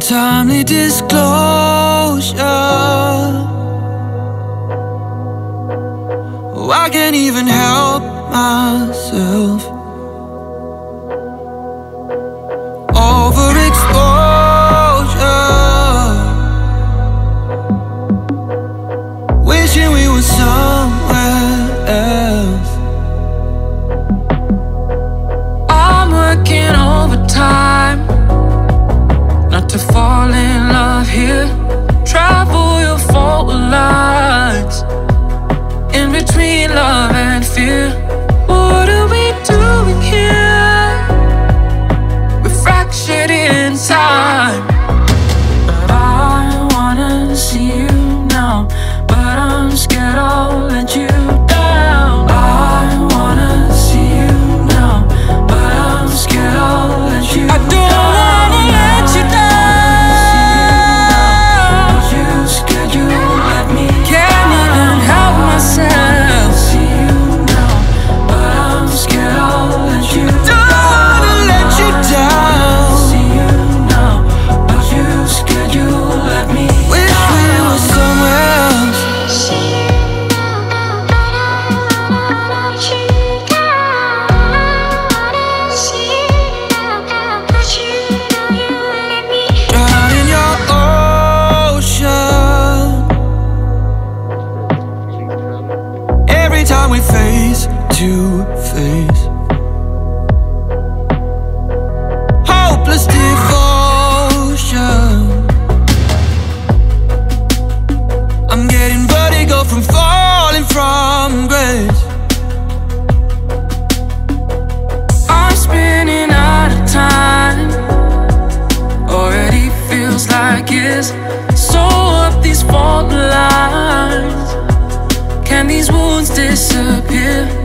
untimely disclosure. Oh, I can't even help myself. Overexposure, wishing we were somewhere else. I'm working overtime not to fall in love here. Travel your fault lines in between love and fear. What are we doing here? We're fractured in time. But I wanna see you now, but I'm scared I'll let you down. I wanna see you now, but I'm scared I'll let you down. I don't wanna let you down, but you scared you let me. Can't even help myself. See you now, but I'm scared I'll let you down. I don't wanna let you down. See you now, but you scared you let me. Wish we were somewhere else. Drown in your ocean. Every time we face to face, hopeless devotion. I'm getting vertigo from falling from grace. I'm spinning out of time. Already feels like years. Sew up these fault lines. Can these wounds disappear?